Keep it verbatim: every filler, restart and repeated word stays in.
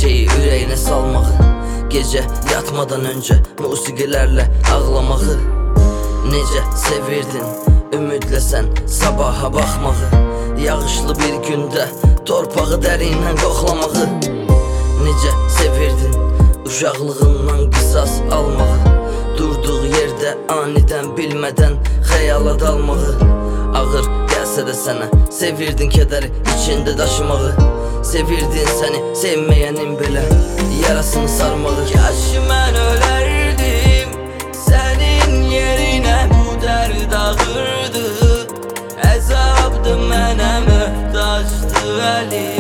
şeyi ürəyinə salmağı, gecə yatmadan öncə musiqilərlə ağlamağı. Necə sevirdin ümidlə sən sabaha baxmağı, yağışlı bir gündə torpağı dərindən qoxlamağı. Necə sevirdin uşaqlığından qisas almağı, durduğu yerdə anidən bilmədən xəyala dalmağı. Ağır gəlsə də sənə sevirdin kədəri içində daşımağı, sevirdin səni sevməyənin belə yarasını sarmağı. Kaş mən ölərdim sənin yerinə, bu dərd ağırdı, əzabdı mənə möhtaçdı əli.